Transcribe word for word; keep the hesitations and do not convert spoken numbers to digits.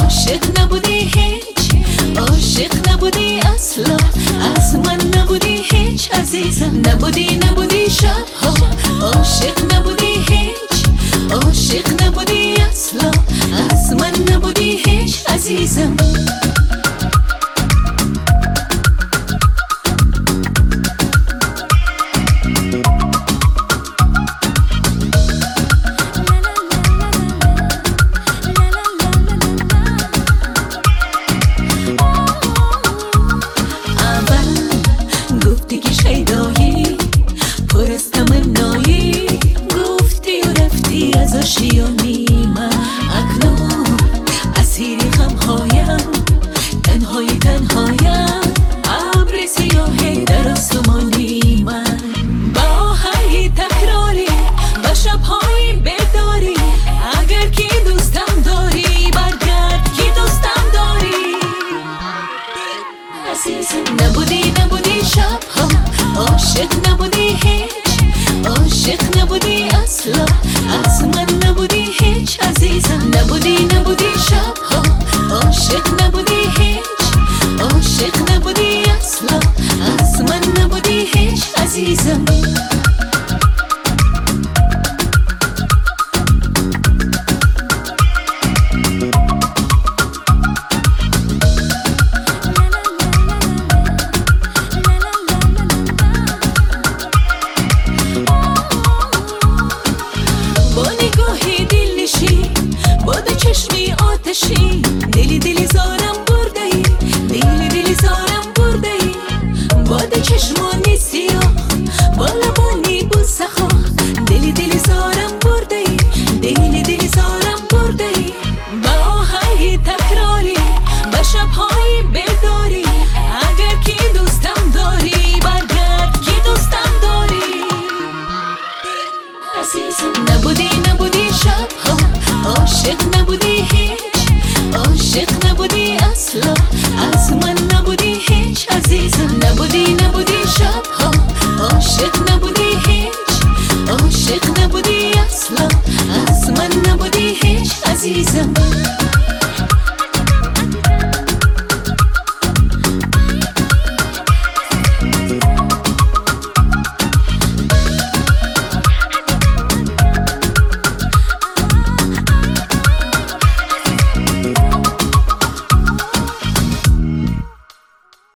عاشق نبودی هیچ، عاشق نبودی اصلا، از من نبودی هیچ عزیزم. نبودی نبودی شبها، عاشق نبودی هیچ، عاشق نبودی اصلا، از من نبودی هیچ عزیزم. گفتی که شیدایی پر از تمنایی، گفتی و رفتی از آشیانی من. اکنون اسیر غمهایم، تنهای تنهایم، ابر سیاهی در آسمانی من. با آهنگی تکراری و شبهای بیداری، اگر که دوستم داری برگرد که دوستم داری عزیزم. نبودی نبودی شبها، عاشق نبودی هیچ، عاشق نبودی اصلا، از من نبودی هیچ عزیزم. نبودی نبودی شبها، عاشق نبودی هیچ، عاشق نبودی اصلا، از من نبودی هیچ عزیزم. با دو چشمی آتشی، دلی دلی زارم برده ای، دلی دلی زارم برده ای. با دو چشم